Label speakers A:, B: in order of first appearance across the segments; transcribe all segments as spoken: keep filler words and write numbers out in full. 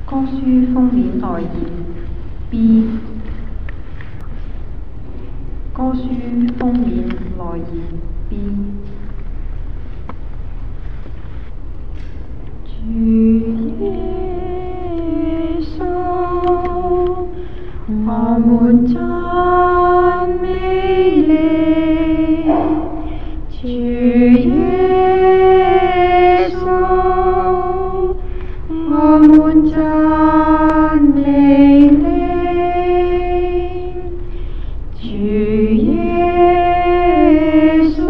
A: 歌書封面內頁 B。 歌書封面內頁 B。 主耶穌，我們讚美你。主耶穌，我們讚美你。主耶穌，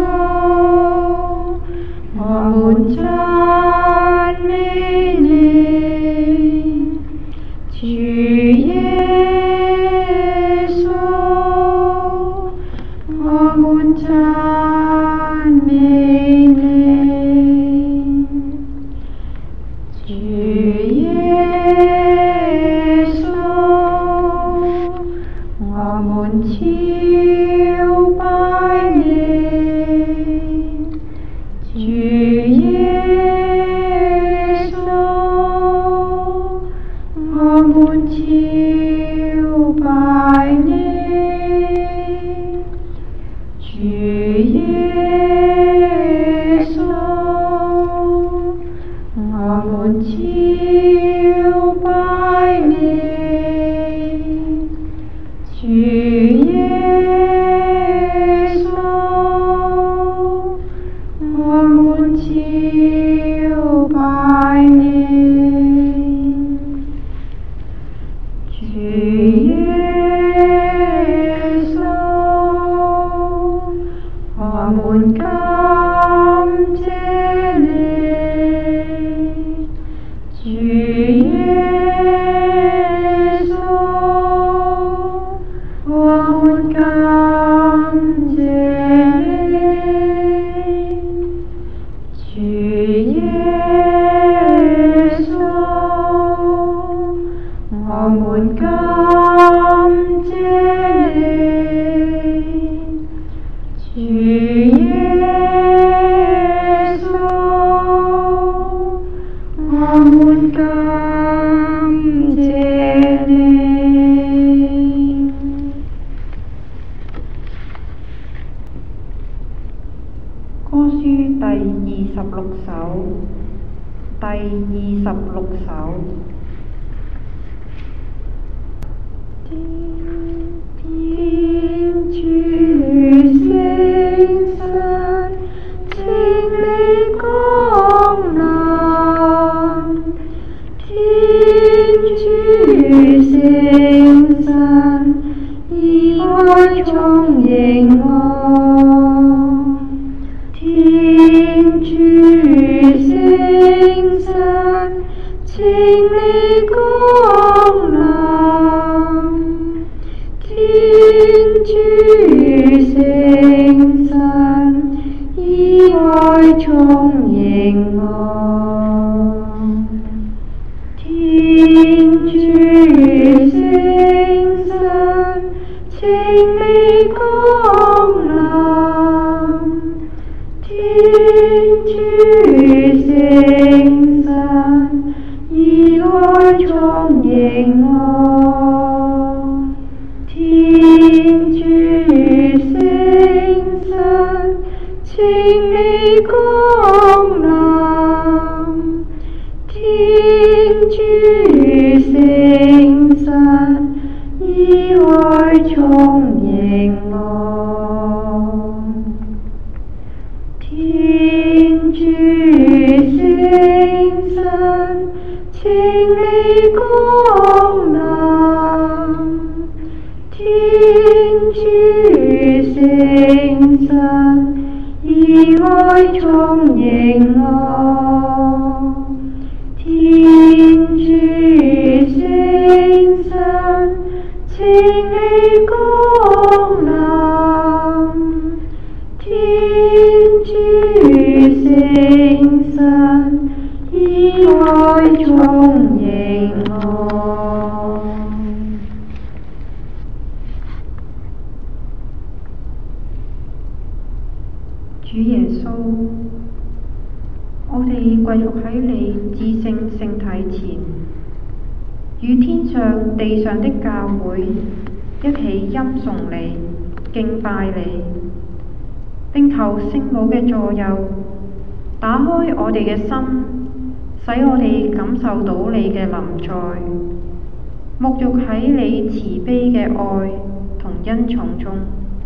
A: 我們讚美你。主耶穌，我們讚美你。主耶穌，我們朝拜你。主耶穌，我們朝拜你。主耶穌，我們朝拜你。主耶穌，我們朝拜你。主耶穌，我們感謝你。主耶穌，我們感謝你。主耶穌，我們感謝你。主耶穌，我們感謝你。歌書第二十六首，第二十六首。天主聖神，請你降臨。天主聖神，以愛充盈我。天主聖神，請你降臨。天主聖神，以愛充盈我。天主聖神，請你降臨。天主聖神，以愛充盈我。天主聖神，請你降臨。天主聖神，以愛充盈我。天主聖神，請你降臨。天主聖神，以愛充盈我。天主聖神，請你降臨。天主聖神，以愛充盈我。主耶穌，我哋跪伏喺你至聖聖體前， 與天上地上的教會一起欽崇你、敬拜你，並求聖母嘅助佑，打開我哋嘅心，使我哋感受到你嘅臨在，沐浴喺你慈悲嘅愛同恩寵中。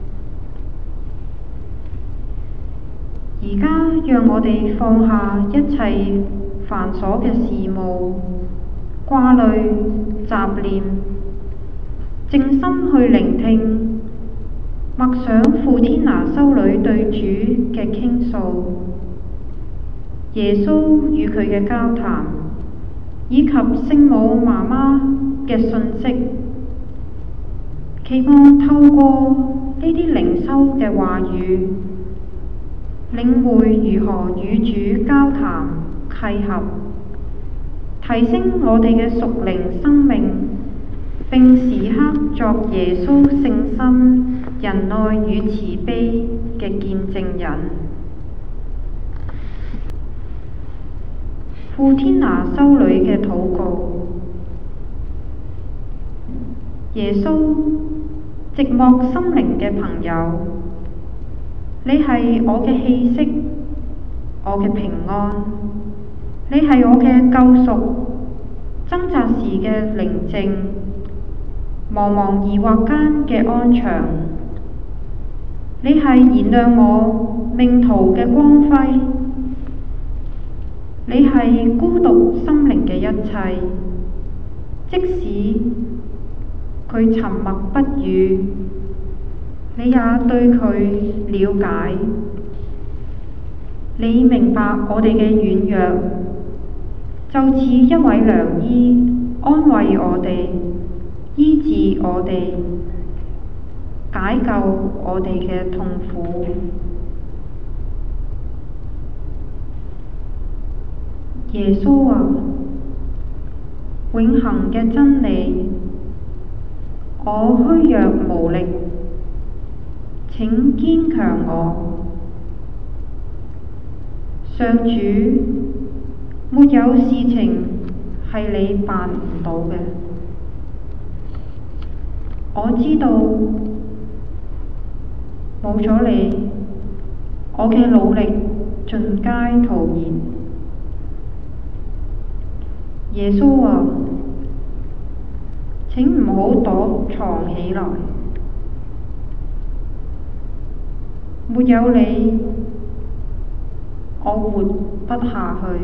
A: 而家讓我哋放下一切繁瑣嘅事務、掛慮、雜念，靜心去聆聽，默想傅天娜修女對主嘅傾訴，耶穌與佢嘅交談，以及聖母媽媽嘅訊息，期望透過呢啲靈修嘅話語，領會如何與主交談契合，提升我哋嘅屬靈生命，並時刻作耶穌聖心仁愛與慈悲嘅見證人。傅天娜修女嘅禱告：耶穌，寂寞心靈嘅朋友，你係我嘅氣息，我嘅平安，你係我嘅救贖，掙扎時嘅寧靜，茫茫疑惑間嘅安詳，你係燃亮我命途嘅光輝，你係孤獨心靈嘅一切，即使佢沉默不語，你也對佢了解，你明白我哋嘅軟弱，就似一位良醫，安慰我哋，醫治我哋，解救我哋嘅痛苦。耶穌啊，永恆嘅真理，我虛弱無力，請堅強我。上主，沒有事情係你辦唔到嘅。我知道冇咗你，我嘅努力盡皆徒然。耶穌啊，請唔好躲藏起來，沒有你，我活不下去。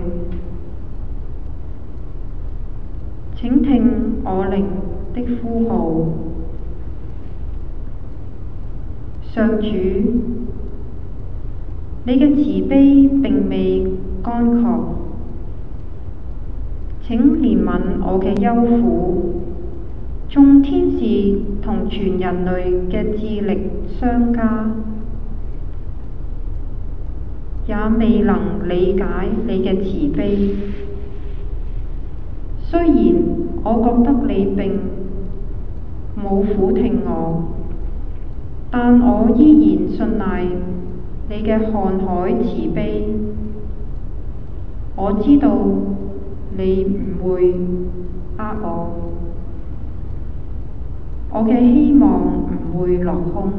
A: 請聽我靈的呼號，上主，你嘅慈悲並未乾涸，請憐憫我嘅憂苦。眾天使同全人類嘅智力相加，也未能理解你嘅慈悲。雖然我覺得你並冇俯聽我，但我依然信賴你嘅瀚海慈悲。我知道你唔會呃我，我嘅希望唔會落空。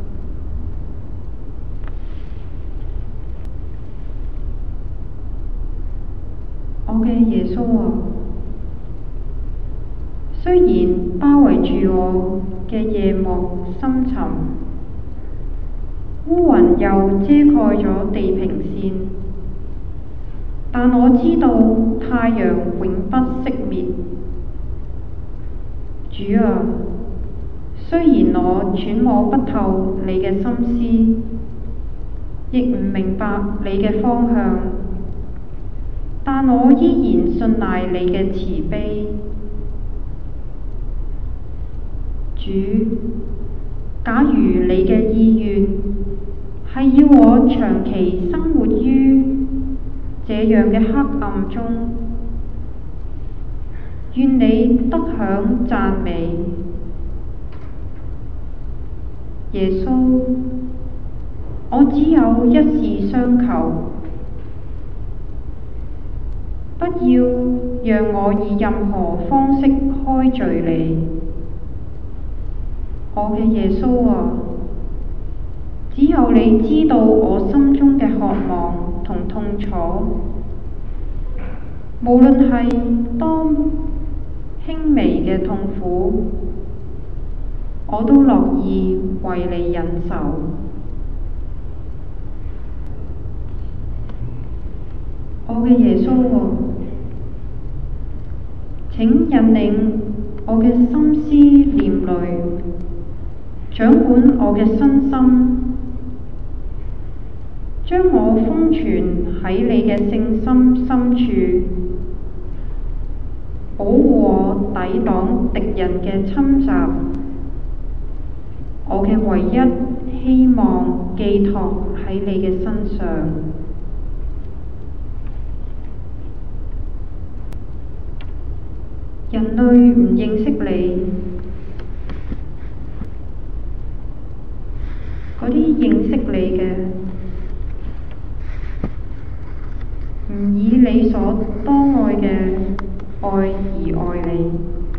A: 我嘅耶穌啊，雖然包圍住我嘅夜幕深沉，烏雲又遮蓋咗地平線，但我知道太陽永不熄滅。主啊，雖然我揣摩不透你嘅心思，亦唔明白你嘅方向，但我依然信賴你嘅慈悲。主，假如你嘅意願係要我長期生活於這樣嘅黑暗中，願你得享讚美。耶穌，我只有一事相求， 不要讓我以任何方式開罪你。我嘅耶穌啊，只有你知道我心中嘅渴望同痛楚，無論係多輕微嘅痛苦，我都樂意為你忍受。我嘅耶穌啊，請引領我嘅心思念慮，掌管我嘅身心，將我封存喺你嘅聖心深處，保護我抵擋敵人嘅侵襲。我嘅唯一希望寄託喺你嘅身上。人類唔認識你，嗰啲認識你嘅，唔以你所多愛嘅愛而愛你。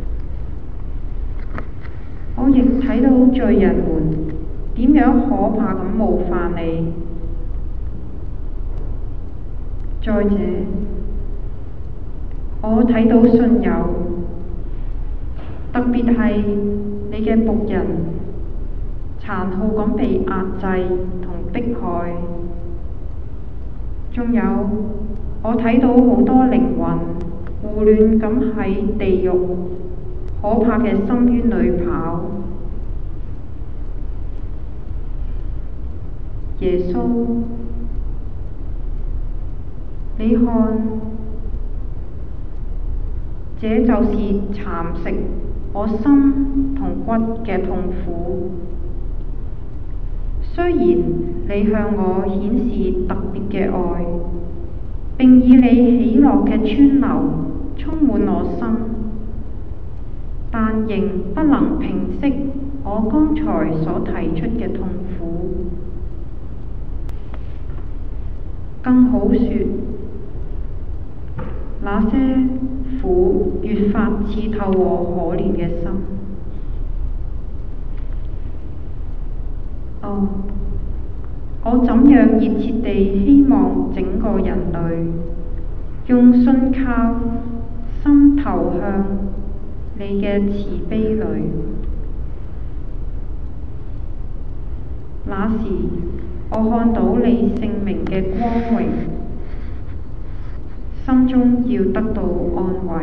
A: 我亦睇到罪人們點樣可怕咁冒犯你。再者，我睇到信友，特別係你嘅僕人，殘酷咁被壓制同迫害。仲有，我睇到好多靈魂胡亂咁喺地獄可怕嘅深淵裏跑。耶穌，你看，這就是蠶食我心同骨嘅痛苦。雖然你向我顯示特別嘅愛，並以你喜樂嘅川流充滿我心，但仍不能平息我剛才所提出嘅痛苦。更好說，那些苦越發刺透我可憐嘅心。哦，我怎樣熱切地希望整個人類用信靠心投向你嘅慈悲裏。那時我看到你聖名嘅光榮，心中要得到安慰。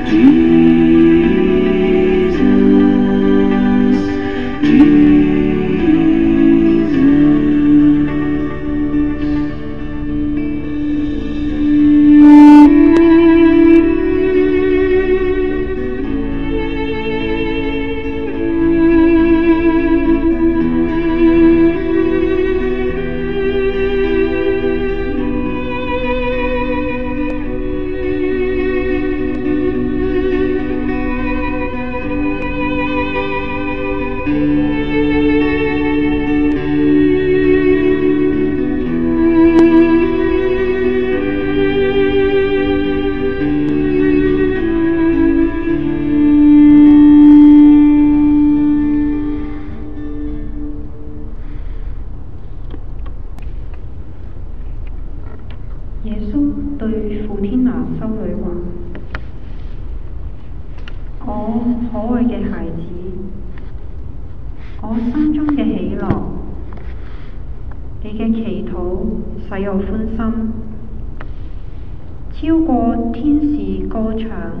A: 耶穌對傅天娜修女話：我可愛嘅孩子，我心中嘅喜樂，你嘅祈禱使我歡心，超過天使歌唱。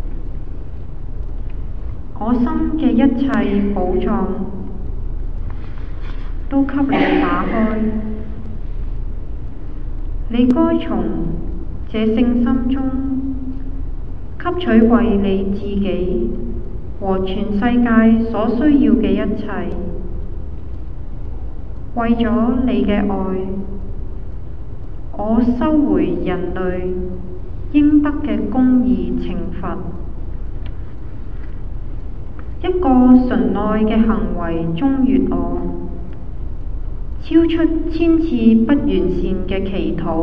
A: 我心嘅一切寶藏都給你打開，你該從這聖心中吸取為你自己和全世界所需要嘅一切。為咗你嘅愛，我收回人類應得嘅公義懲罰。一個純愛嘅行為中悅我，超出千次不完善嘅祈禱，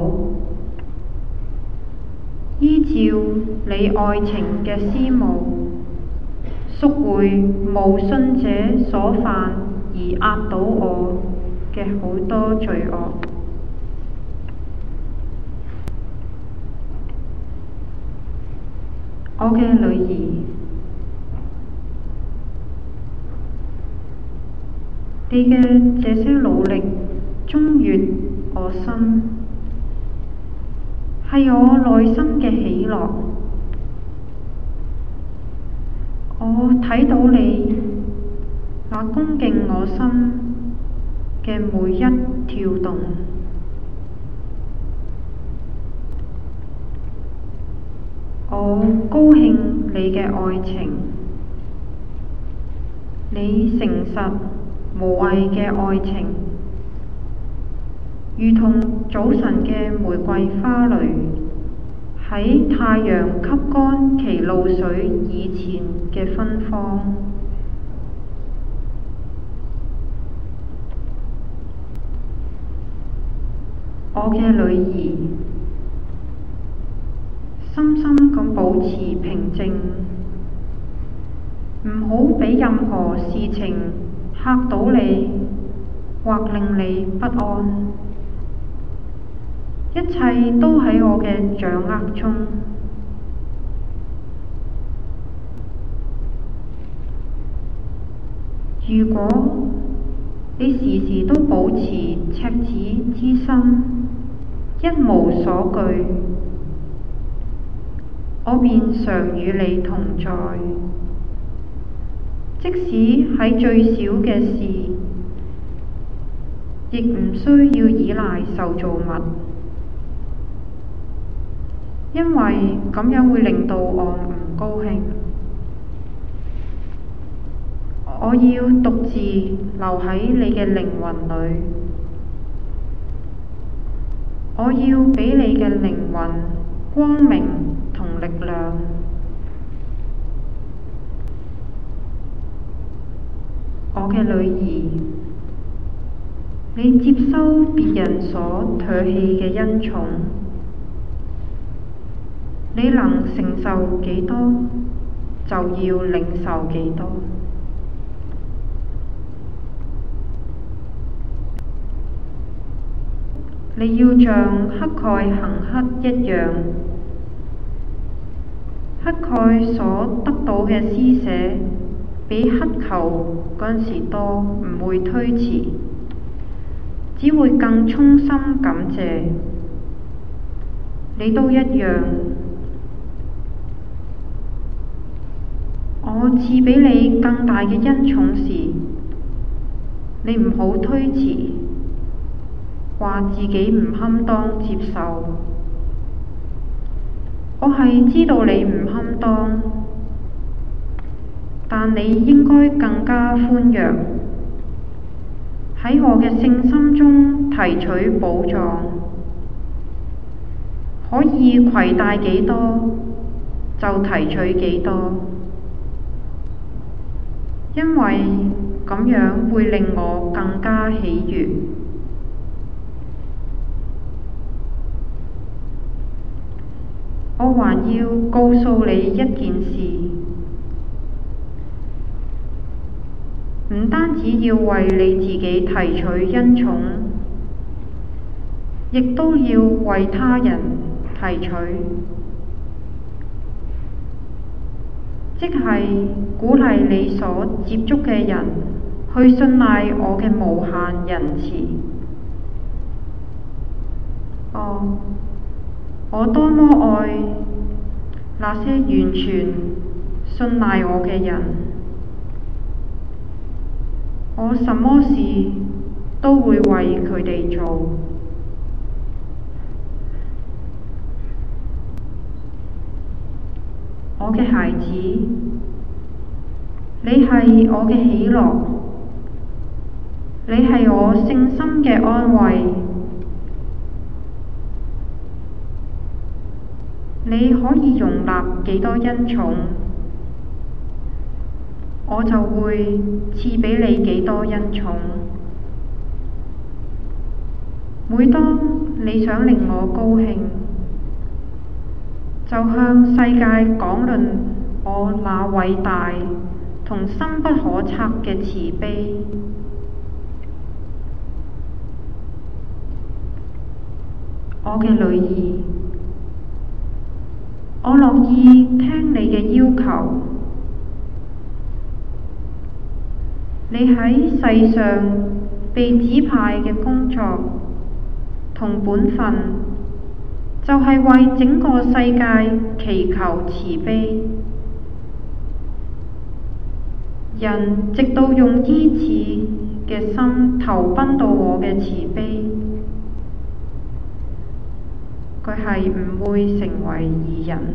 A: 依照你愛情嘅思慕，贖回無信者所犯而壓倒我嘅好多罪惡。我嘅女兒，你嘅這些努力中悅我心，係我內心嘅喜樂。我睇到你那恭敬我心嘅每一跳動，我高興你嘅愛情，你誠實無偽嘅愛情，如同早晨嘅玫瑰花蕾，喺太陽吸乾其露水以前嘅芬芳。我嘅女兒，深深咁保持平靜，唔好俾任何事情嚇到你，或令你不安。一切都喺我嘅掌握中。如果你時時都保持赤子之心，一無所懼，我便常與你同在。即使喺最小嘅事，亦唔需要依賴受造物，因為咁樣會令到我唔高興。我要獨自留喺你嘅靈魂裏，我要俾你嘅靈魂光明同力量。我嘅女兒，你接收別人所唾棄嘅恩寵，你能承受幾多，就要領受幾多。你要像乞丐行乞一樣，乞丐所得到嘅施捨，比乞求嗰陣時多，唔會推辭，只會更衷心感謝。你都一樣， 我賜俾你更大嘅恩寵時，你唔好推辭，話自己唔堪當接受。我係知道你唔堪當，但你應該更加寬容，喺我嘅聖心中提取寶藏，可以攜帶幾多就提取幾多，因為咁樣會令我更加喜悅。我還要告訴你一件事，唔單止要為你自己提取恩寵，亦都要為他人提取，即係鼓勵你所接觸嘅人去信賴我嘅無限仁慈。哦，我多麼愛那些完全信賴我嘅人，我什麼事都會為佢哋做。我嘅孩子，你係我嘅喜樂，你係我聖心嘅安慰。你可以容納幾多恩寵，我就會賜俾你幾多恩寵。每當你想令我高興，就向世界講論我那偉大同深不可測嘅慈悲。我嘅女兒，我樂意聽你嘅要求。你喺世上被指派嘅工作同本分，就係為整個世界祈求慈悲。人直到用依恃嘅心投奔到我嘅慈悲，佢係唔會成為義人。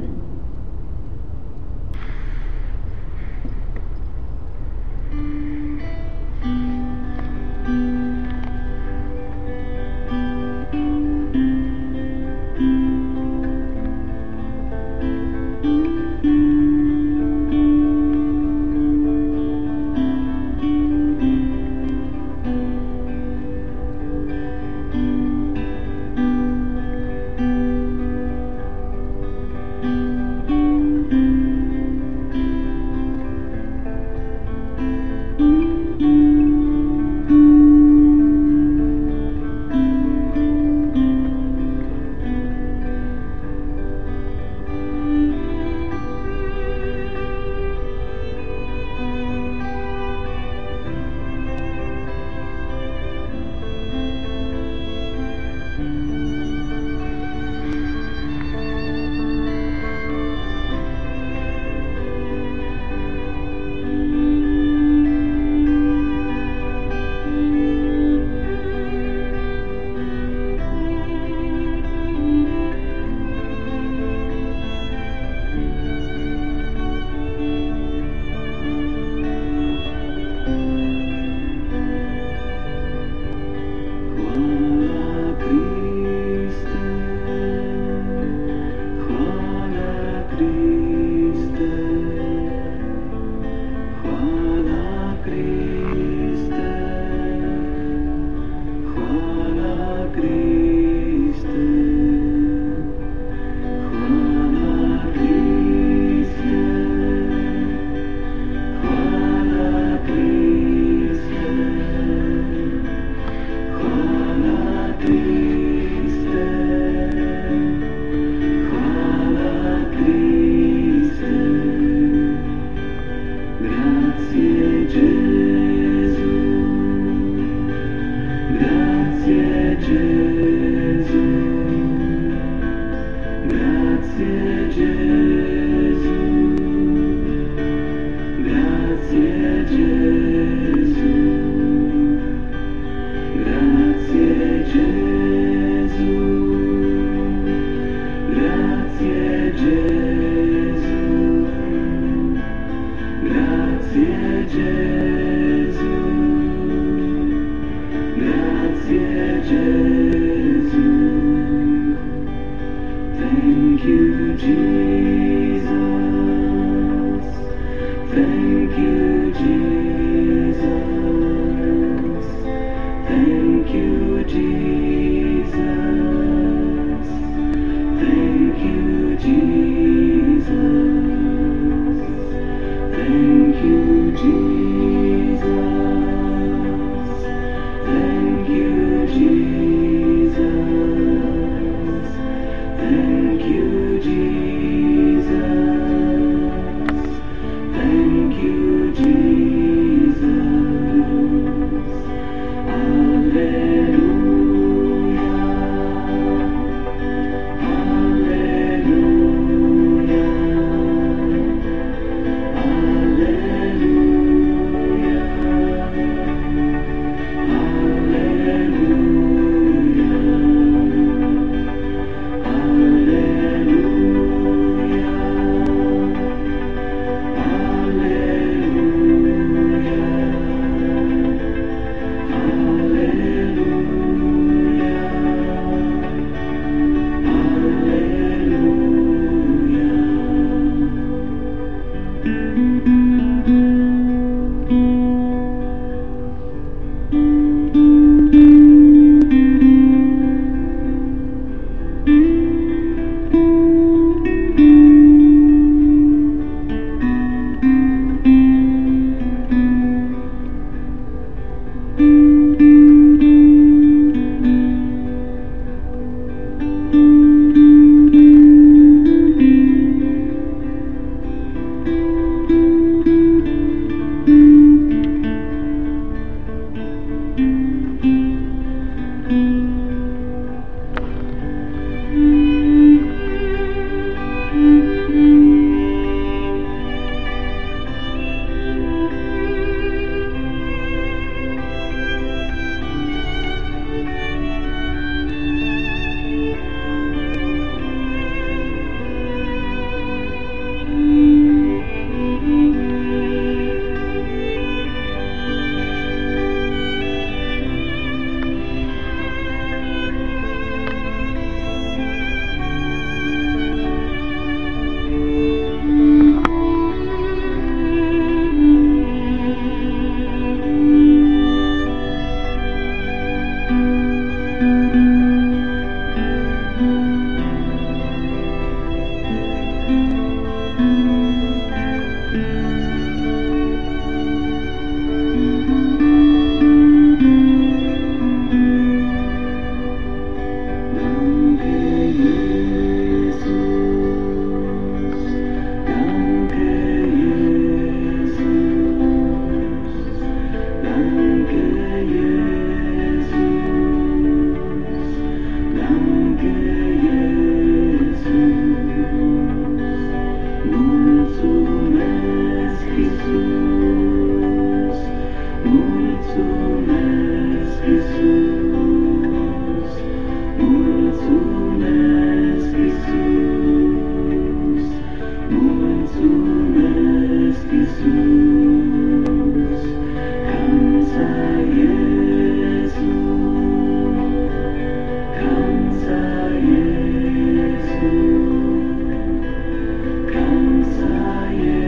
B: Kamsa Yesus,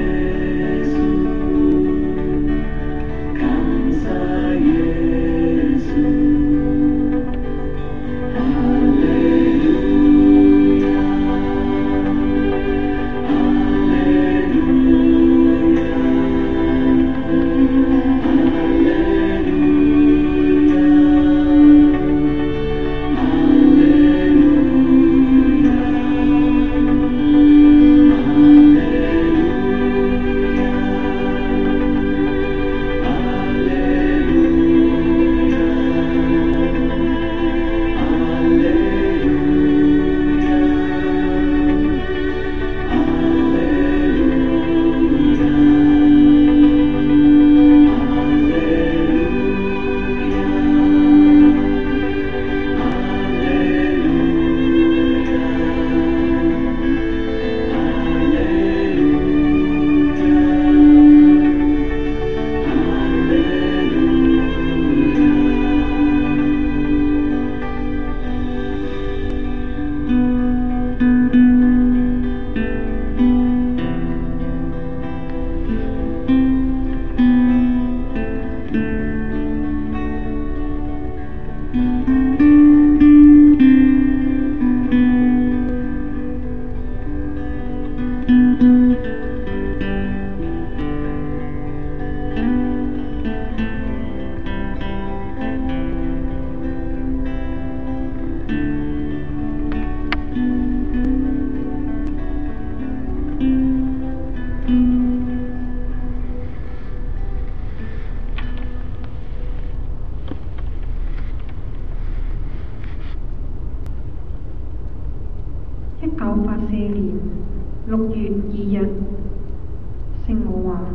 A: 四年六月二日，聖母話：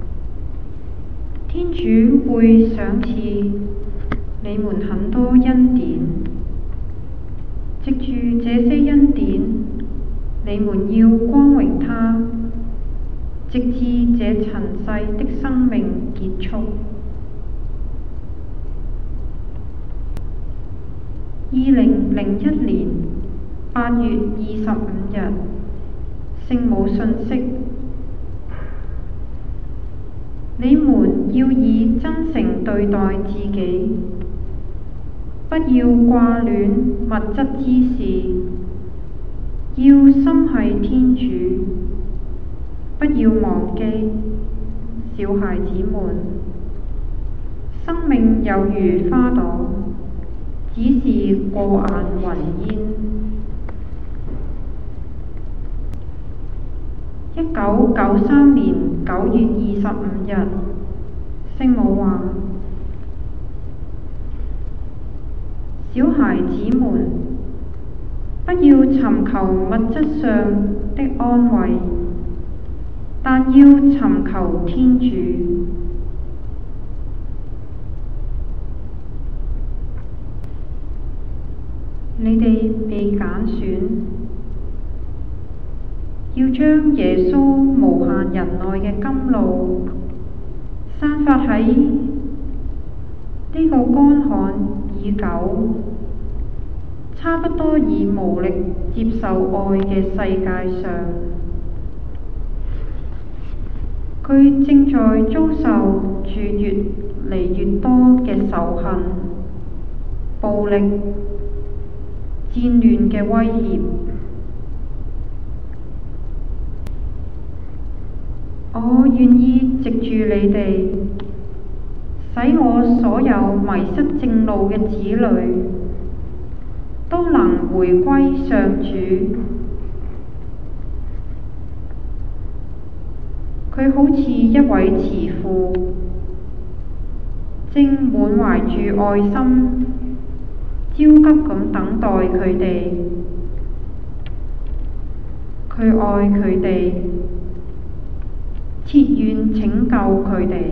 A: 天主會賞賜你們很多恩典，藉住這些恩典，你們要光榮他，直至這塵世的生命結束。二零零一年八月二十五日，聖母訊息：你們要以真誠對待自己，不要掛戀物質之事，要心繫天主，不要忘記，小孩子們，生命有如花朵，只是過眼雲煙。一九九三年九月二十五日，聖母話：小孩子們，不要尋求物質上的安慰，但要尋求天主。你哋被揀選，要將耶穌無限仁愛嘅甘露散發喺呢個乾旱已久、差不多已無力接受愛嘅世界上。佢正在遭受住越嚟越多嘅仇恨、暴力、戰亂嘅威脅。我願意藉住你哋，使我所有迷失正路嘅子女都能回歸上主。佢好似一位慈父，正滿懷住愛心，焦急咁等待佢哋。佢愛佢哋，切願拯救佢哋。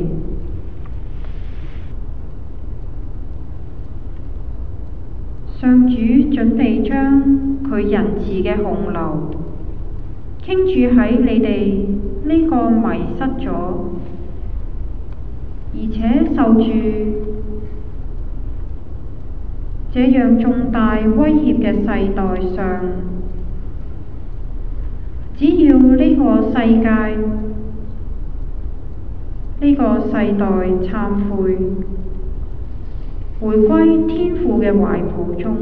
A: 上主準備將佢仁慈嘅洪流傾注喺你哋呢個迷失咗，而且受住這樣重大威脅嘅世代上。只要呢個世界、呢個世代懺悔，回歸天父嘅懷抱中，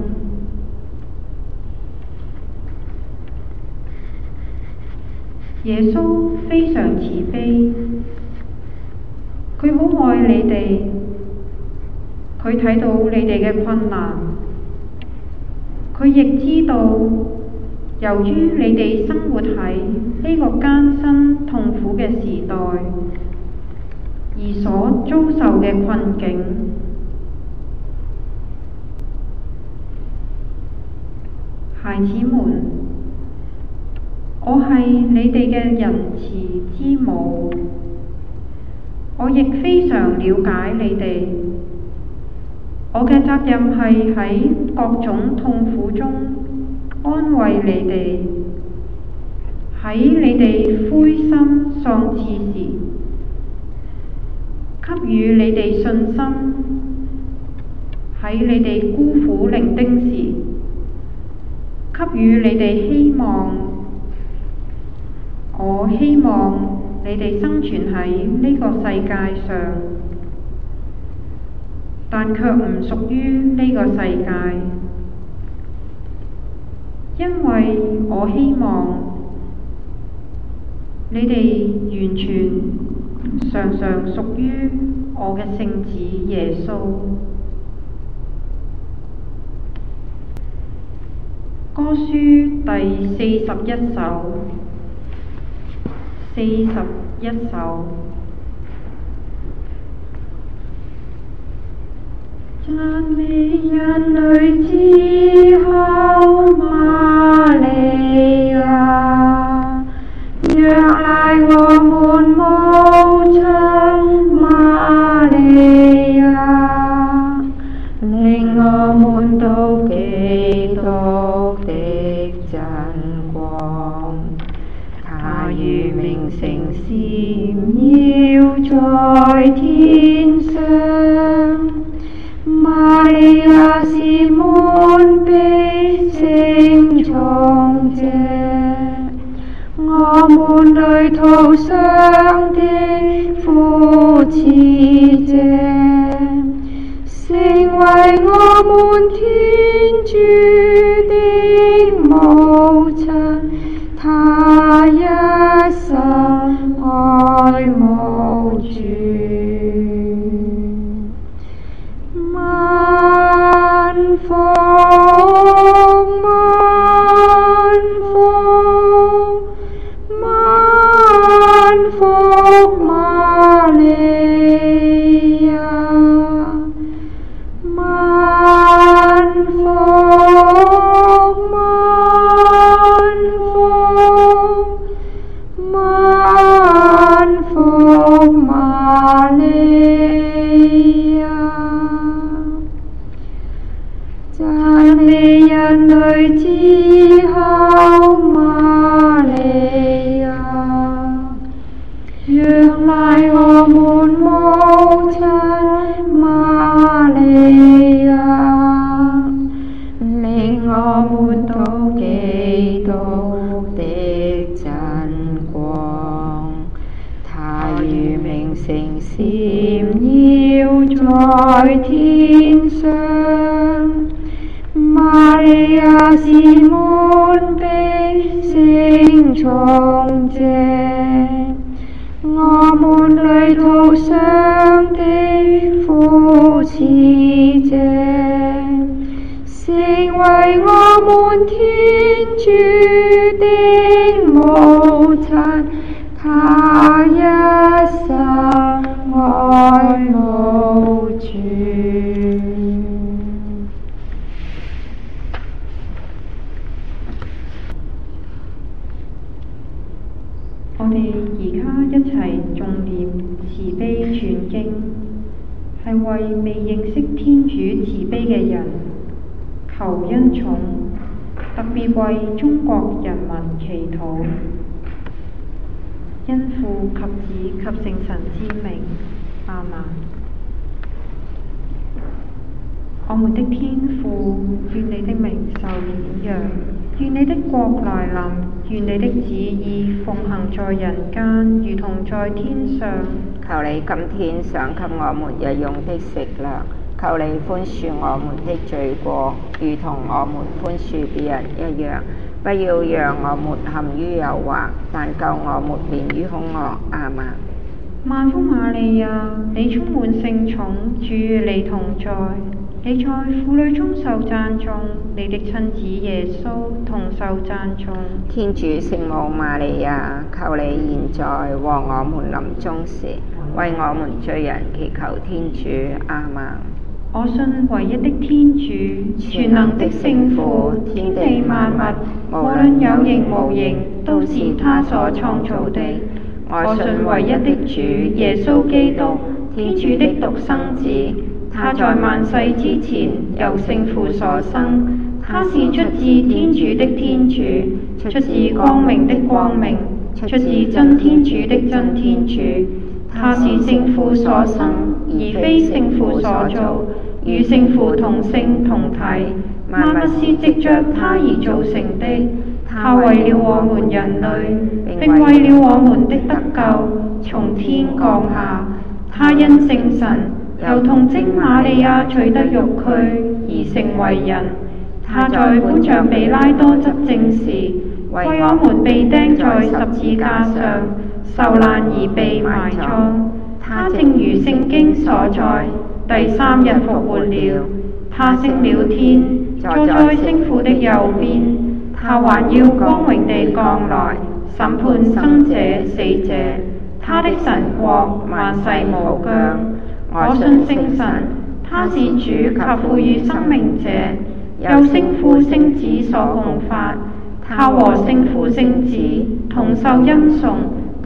A: 耶穌非常慈悲，佢好愛你哋，佢睇到你哋嘅困難，佢亦知道由於你哋生活喺呢個艱辛痛苦嘅時代而所遭受嘅困境。孩子們，我係你哋嘅仁慈之母，我亦非常了解你哋。我嘅責任係喺各種痛苦中安慰你哋，喺你哋灰心喪志時，給予你哋信心；喺你哋孤苦伶仃時，給予你哋希望。我希望你哋生存喺呢個世界上，但卻唔屬於呢個世界，因為我希望你哋完全常常屬於我嘅聖子耶穌。歌書第四十一首，四十一首。讚美人類之后瑪利亞。
B: 我們母親瑪利亞，令我們到基督的真光。他如明星閃耀在天上，瑪利亞是滿被聖寵者，我們旅途上的扶持者，成為我們天主的母親，他一生愛慕主。萬福萬福萬福瑪利亞，萬福萬福萬福瑪利亞。讚美人類之后瑪利亞，仰賴我們母親瑪利亞，令我們到基督的真光。他如明星閃耀在天上，瑪利亞是滿被聖寵者，我們旅途上的扶持者，成為我們天主的母親，他一生愛慕主。
A: 我哋而家一齊誦念慈悲全經，係為未認識天主慈悲嘅人求恩寵，特別為中國人民祈禱。因父及子及聖神之名，阿們。我們的天父，願你的名受顯揚，願你的國來臨，願你的旨意奉行在人間，如同在天上。
B: 求你今天賞給我們日用的食糧，求你寬恕我們的罪過，如同我們寬恕別人一樣。不要讓我們陷於誘惑，但救我們免於兇惡。阿們。
A: 萬福瑪利亞，你充滿聖寵，主與你同在，你在婦女中受讚頌，你的親子耶穌同受讚頌。
B: 天主聖母瑪利亞，求你現在和我們臨終時，為我們罪人祈求天主。阿們。
A: 我信唯一的天主，全能的聖父，天地萬物，無論有形無形，都是他所創造的。我信唯一的主耶穌基督，天主的獨生子，他在萬世之前由聖父所生，他是出自天主的天主，出自光明的光明，出自真天主的真天主。他是聖父所生，而非聖父所造，與聖父同性同體，萬物是藉着他而造成的。他為了我們人類，並為了我們的得救，從天降下。他因聖神由童貞瑪利亞取得肉軀而成為人。他在本着比拉多執政時，為我們被釘在十字架上，受難而被埋葬。他正如聖經所載，第三日復活了。他升了天，坐在聖父的右邊。他還要光榮地降來，審判生者死者。他的神國萬世無疆。我信聖神，他是主及賦予生命者，由聖父聖子所共發。他和聖父聖子同受恩寵，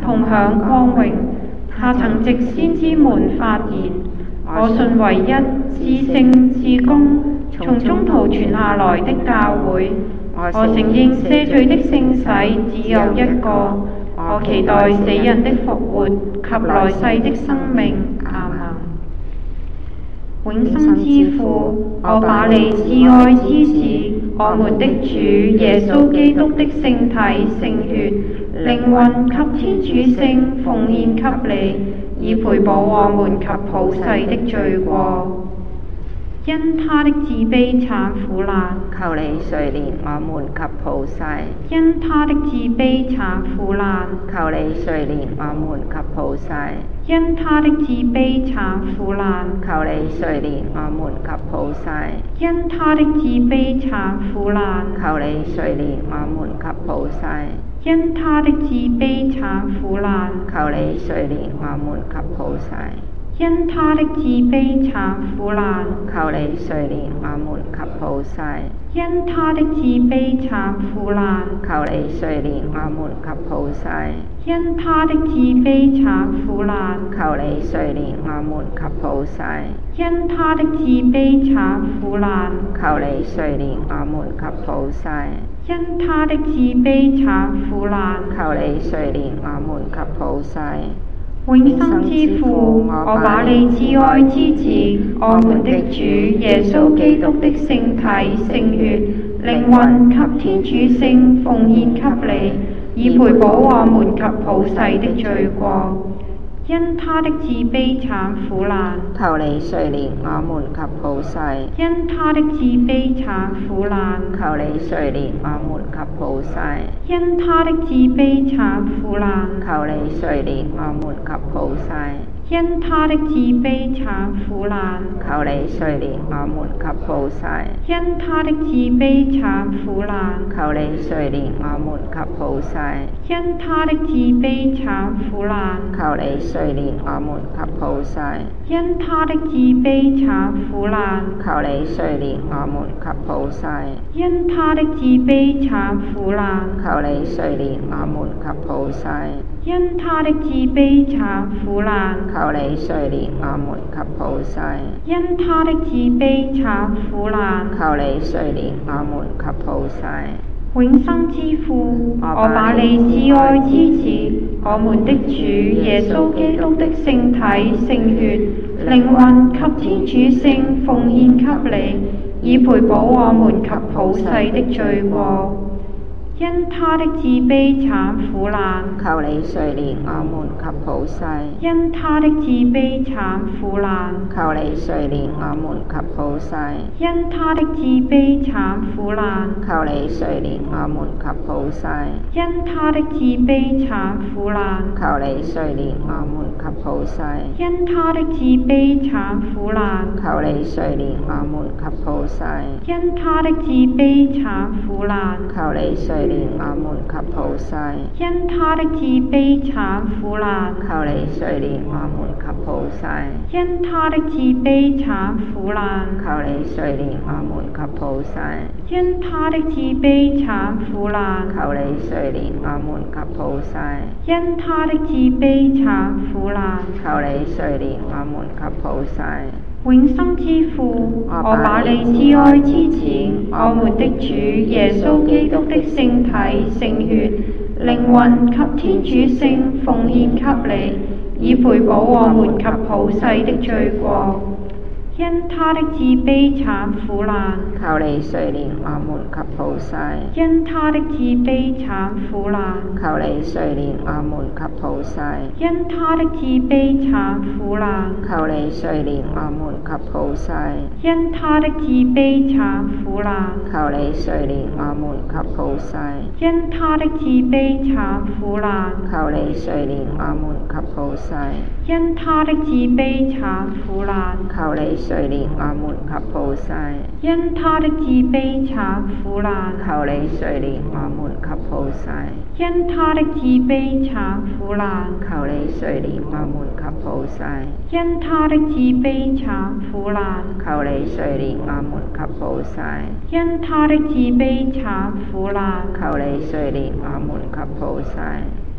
A: 同享光榮。他曾藉先知們發言：我信唯一是聖是公，從中途傳下來的教會。我承認赦罪的聖洗只有一個。我期待死人的復活及來世的生命。阿們。永生之父，我把你至愛之子，我們的主耶穌基督的聖體聖血、靈魂及天主聖奉獻給你，以賠補我們及普世的罪過。因他的自卑慘苦難，
B: 求你垂憐我們及普世。
A: 因他的自卑慘苦難，
B: 求你垂憐我們及普世。
A: 因他的自卑慘苦難，
B: 求你垂憐我們及普世。
A: 因他的自卑慘苦難，
B: 求你垂憐我們及普世。
A: 因他的自卑慘苦難，
B: 求你垂憐我們及普世。
A: 因他的自卑慘苦難，
B: 求你垂憐我們及普世。
A: 因他的自卑慘苦難，
B: 求你垂憐我們及普世。
A: 因他的自卑慘苦難，
B: 求你垂憐我們及普世。
A: 因他的自卑慘苦難，
B: 求你垂憐我們及普世。
A: 因他的自卑慘苦難，
B: 求你垂憐我們及普世。
A: 永生之父，我把你至愛之子，我們的主耶穌基督的聖體聖血、靈魂及天主聖奉獻給你，以賠補我們及普世的罪過。因他的自卑慘苦難，
B: 求你垂憐我們及普世。
A: 因他的自卑慘苦難，
B: 求你垂憐我們及普世。
A: 因他的自卑慘苦難，
B: 求你垂憐我們及普世。
A: 因他的自卑慘苦難，
B: 求你垂憐我們及普世。
A: 因他的自卑慘苦難，
B: 求你垂憐我們及普世。
A: 因他的自卑慘苦難，
B: 求你垂憐我們及普世。
A: 因他的自卑慘苦難，
B: 求你垂憐我們及普世。
A: 因他的自卑慘苦難，
B: 求你垂憐我們及普世。
A: 因他的自卑慘苦難，
B: 求你垂憐我們及普世。
A: 因他的自卑慘苦難，
B: 求你垂憐我們及普世。
A: 永生之父，我把你至愛之子，我們的主耶穌基督的聖體聖血、靈魂及天主聖奉獻給你，以賠補我們及普世的罪過。因他的自卑慘苦難，
B: 求你垂憐我們及普世。
A: 因他的自卑慘苦難，
B: 求你垂憐我們及普世。
A: 因他的自卑慘苦難，
B: 求你垂憐我們及普世。
A: 因他的自卑慘苦難，
B: 求你垂憐我們及普世。
A: 因他的自卑慘苦難，
B: 求你垂憐我們及普世。
A: 因他的自卑慘苦難，
B: 求你垂憐我們及普世。
A: 因他的自卑慘苦難，
B: 求你垂憐我們及普世。
A: 因他的自卑慘苦難，
B: 求你垂憐我們及普世。
A: 因他的自卑慘苦難，
B: 求你垂憐我們及普世。
A: 因他的自卑慘苦難，
B: 求你垂憐我們及普世。
A: 永生之父，我把你至愛之子，我們的主耶穌基督的聖體聖血、靈魂及天主聖奉獻給你，以賠補我們及普世的罪過。因他的自卑慘苦難，
B: 求你垂憐我們及普世。
A: 因他的自卑慘苦難，
B: 求你垂憐我們及普世。
A: 因他的自卑慘苦難，
B: 求你垂憐我們及普世。
A: 因他的自卑慘苦難，
B: 求你垂憐我們及普世。
A: 因他的自卑慘苦難，
B: 求你垂憐我們及普世。
A: 因他的自卑慘苦難，
B: 求你垂憐我們及普世。
A: 因他的自卑慘苦難，
B: 求你垂憐我們及普世。
A: 因他的自卑慘苦難，
B: 求你垂憐我們及普世。
A: 因他的自卑慘苦難，
B: 求你垂憐我們及普世。
A: 因他的自卑慘苦難，
B: 求你垂憐我們及普世。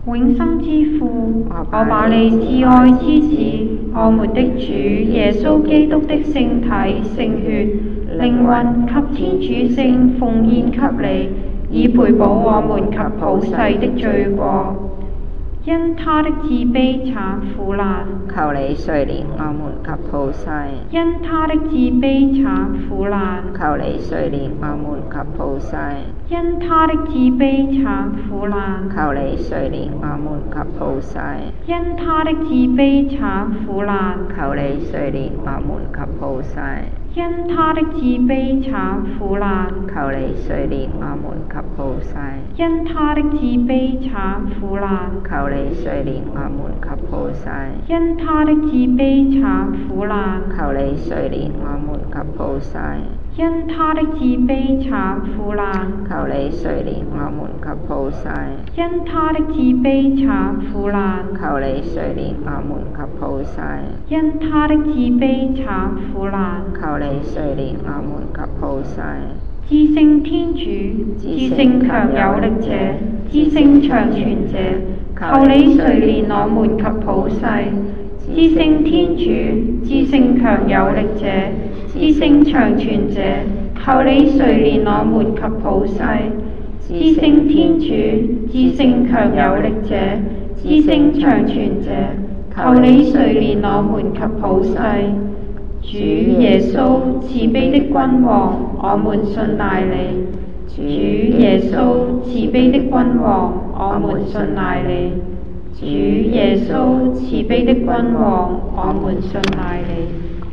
A: 永生之父，我把你至愛之子，我們的主耶穌基督的聖體、聖血、靈魂及天主聖奉獻給你，以賠補我們及普世的罪過。因他的自卑慘苦難，
B: 求你垂憐我們及普世；
A: 因他的自卑慘苦難，
B: 求你垂憐我們及普世；
A: 因他的自卑慘苦難，
B: 求你垂憐我們及普世；
A: 因他的自卑慘苦難，
B: 求你垂憐我們及普世；
A: 因他的自卑慘苦難，
B: 求你垂憐我們及普世；
A: 因他的自卑慘苦難，
B: 求你垂憐我們及普世；
A: 因他的自卑慘苦難，
B: 求你垂憐我們及普世；
A: 因他的自卑慘苦難，
B: 求你垂憐我們及普世；
A: 因他的自卑慘苦難，
B: 求你垂憐我們及普世；
A: 因他的自卑慘苦難，
B: 求你垂憐我們及普世。
A: 至聖天主，至聖強有力者，至聖長存者，求你垂憐我們及普世。至聖天主，至聖強有力者，至聖長存者，求你垂憐我們及普世。至聖天主，至聖強有力者，至聖長存者，求你垂憐我們及普世。主耶穌，慈悲的君王，我們信賴你。主耶穌，慈悲的君王，我們信賴你。主耶穌，慈悲的君王，我們信賴你。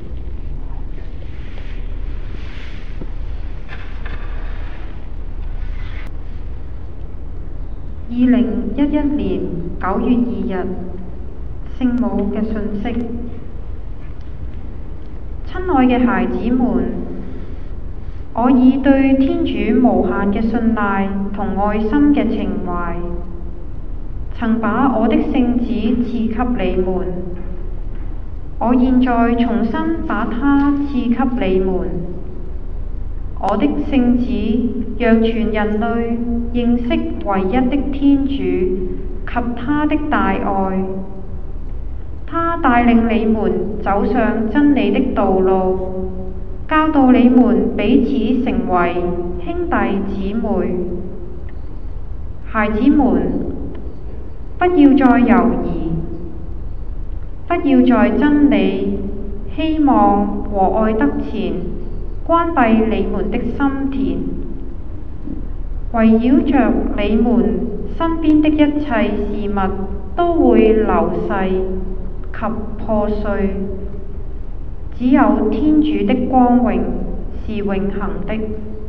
A: 二零一一年九月二日，聖母嘅訊息。親愛嘅孩子們，我以對天主無限嘅信賴同愛心嘅情懷，曾把我的聖子賜給你們。我現在重新把它賜給你們。我的聖子讓全人類認識唯一的天主及他的大愛。他帶領你們走上真理的道路，教導你們彼此成為兄弟姊妹。孩子們，不要再猶豫，不要在真理、希望和愛德前關閉你們的心田。圍繞着你們身邊的一切事物都會流逝及破碎，只有天主的光榮是永恆的。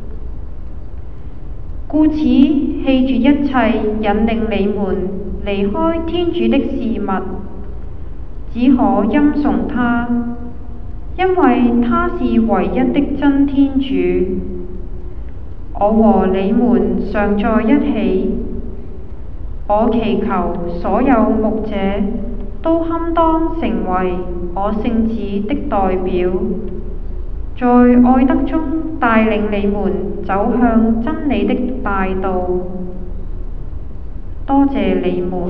A: 故此，棄絕一切引領你們離開天主的事物，只可欽崇他，因為他是唯一的真天主。我和你們常在一起。我祈求所有牧者都堪當成為我聖子的代表，在愛德中帶領你們走向真理的大道。多謝你們。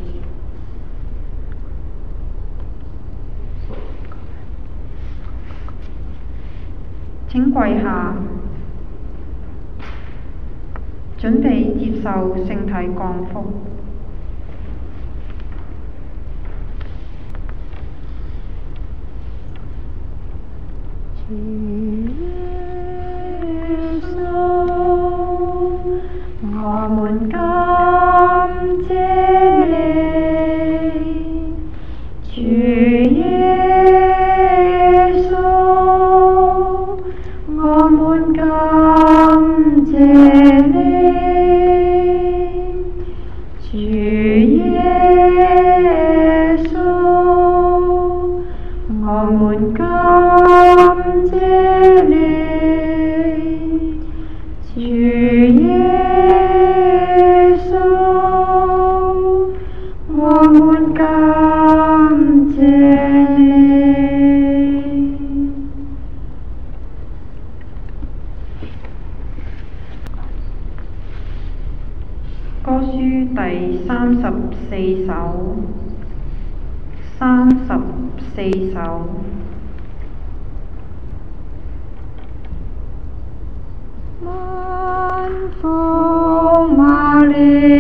A: 請跪下，準備接受聖體降福。主耶穌，我們感謝你。主耶穌，我們感謝你。主耶穌，我們感謝你。主耶穌，我們感謝四首，三十四首。
B: 萬福瑪利